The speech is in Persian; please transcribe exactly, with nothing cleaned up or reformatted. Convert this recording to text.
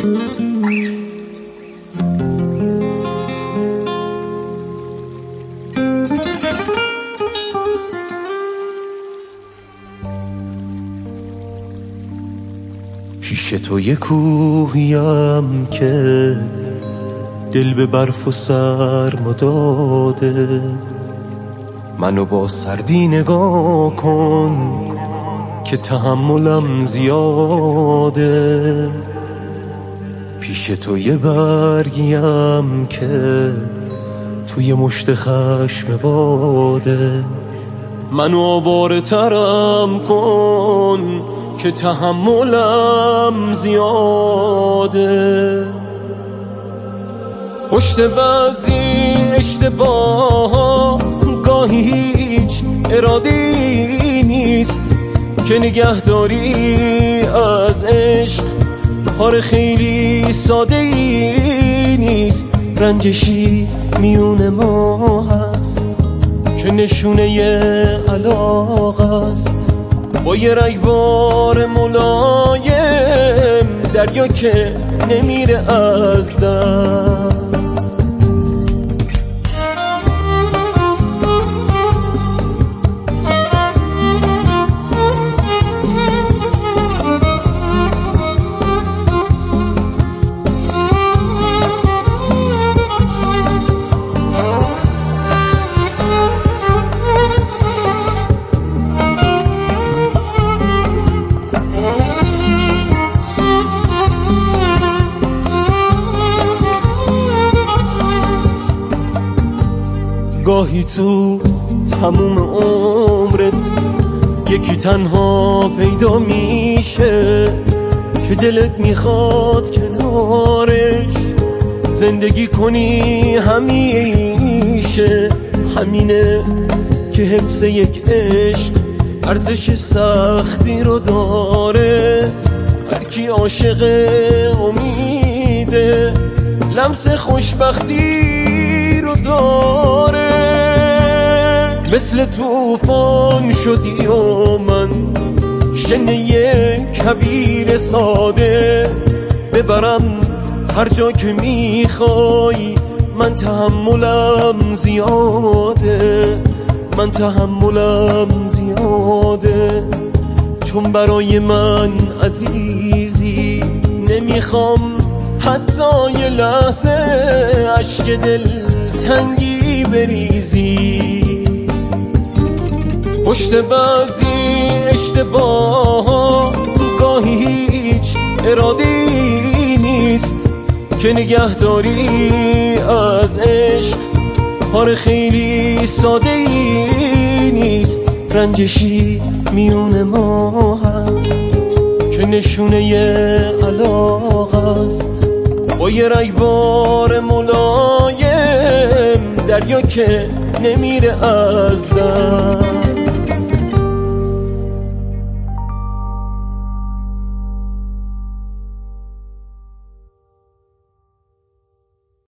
پیش تو یه کوهیم که دل به برف و سرما داده، منو با سردی نگاه کن که تحملم زیاده. پیش تو یه برگیم که توی مشت خشم باده، منو آواره ترم کن که تحملم زیاده. پشت بعضی اشتباه گاهی هیچ ارادی نیست که نگهداری از عشق کار خیلی ساده ای نیست. رنجشی میون ما هست که نشونه علاقه است، با یه رگبار ملایم دریا که نمیره از دست. گاهی تو تموم عمرت یکی تنها پیدا میشه که دلت میخواد کنارش زندگی کنی همیشه. همینه که حفظ یک عشق ارزش سختی رو داره. هر کی عاشق امیده لمس خوشبختی رو داره. مثل طوفان شدی و من شنه کویر ساده، ببرم هر جا که میخوای. من تحملم زیاده، من تحملم زیاده، چون برای من عزیزی نمیخوام حتی یه لحظه اشک دل تنگی بریزی. پشت بعضی اشتباه گاهی هیچ ارادی نیست که نگهداری از عشق کار خیلی ساده ای نیست. رنجشی میون ما هست که نشونه علاقه است، با یه رگبار ملایم دریا که نمیره از دست.